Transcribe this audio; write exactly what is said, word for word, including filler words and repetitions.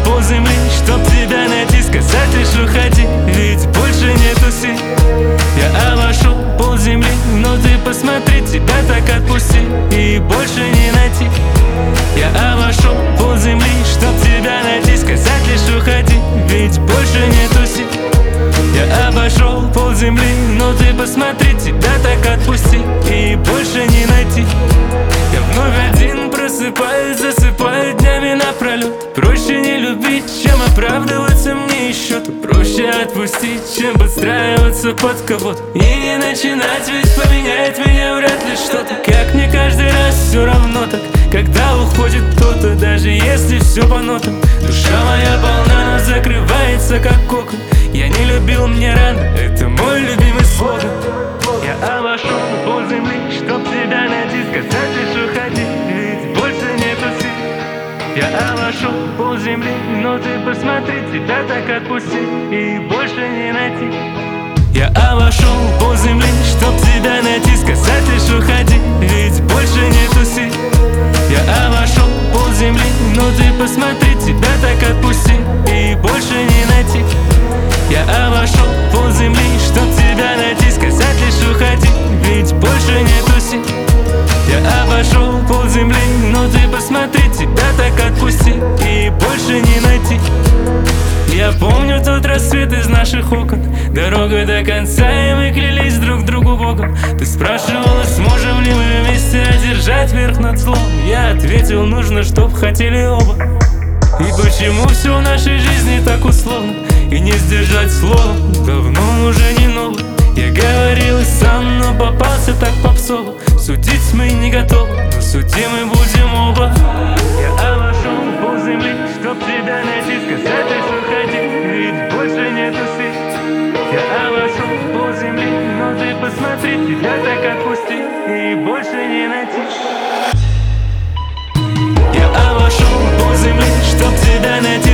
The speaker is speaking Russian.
пол земли, чтоб тебя найти, сказать лишь уходи, ведь больше нету сил. Я обошел пол земли, но ты посмотри, тебя так отпусти, и больше не найти. Я обошел пол земли, чтоб тебя найти, сказать лишь уходи, ведь больше нету сил. Я обошел пол земли, но ты посмотри, тебя так отпусти, и больше не найти. Я вновь один просыпаюсь, засыпаю днями напролет. Проще не любить, чем оправдываться мне еще. Проще отпустить, чем подстраиваться под кого-то. И не начинать, ведь поменяет меня вряд ли что-то. Как мне каждый раз все равно так, когда уходит кто-то, даже если все по нотам. Душа моя полна, но закрывается как кокон. Я не любил, мне рано, это мой любимый слоган. Я обошел пол земли, чтоб тебя найти, сказать лишь уходи, ведь больше нету сил. Я обошел пол земли, но ты посмотри, тебя так отпусти, и больше не найти. Я обошел пол земли, чтоб тебя найти, сказать лишь уходи, ведь больше нету сил. Я обошел пол земли, но ты посмотри, тебя так отпусти, и больше не найти. Я обошел пол земли, чтоб тебя найти, сказать лишь уходи, ведь больше нету сил. Я обошел пол земли, но ты посмотри, тебя так отпусти, и больше не найти. Я помню тот рассвет из наших окон, дорога до конца, и мы клялись друг другу Богом. Ты спрашивала, сможем ли мы вместе одержать верх над злом. Я ответил, нужно, чтоб хотели оба. И почему все в нашей жизни так условно, и не сдержать слово давно уже не ново. Я говорил и сам, но попался так попсово. Судить мы не готовы, но судим мы будем оба. Я обошел пол земли, чтоб тебя найти, сказать лишь уходи, ведь больше нету сил. Я обошел пол земли, но ты посмотри, тебя так отпусти, и больше не найти. Я обошел пол земли, чтоб тебя найти,